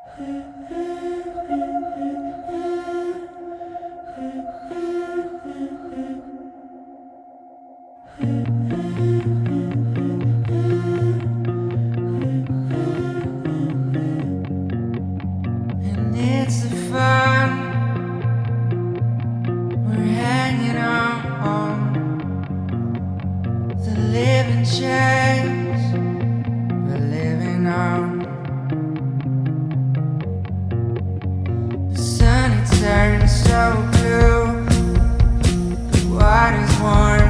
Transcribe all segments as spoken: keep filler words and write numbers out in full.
And it's the fun we're hanging on, the living change we're living on. The sun it turns so blue, the water's warm,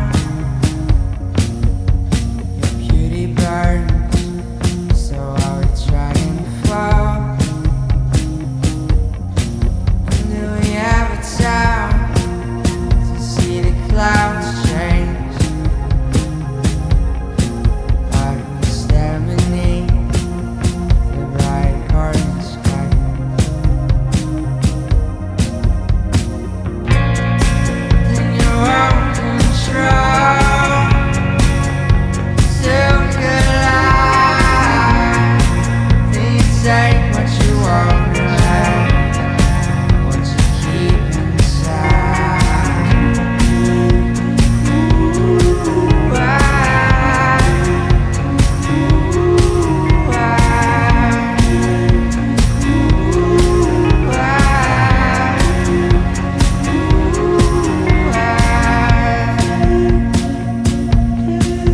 your beauty burns, so are we trying to fall? And do we have a time to see the clouds change? Are we stand beneath the bright orange sky? Then you're on control, still good life. Then you take what you want to have, what you keep inside. Ooh, I, ooh, I, ooh, I,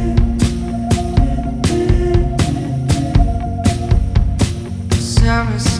ooh, I. Summer's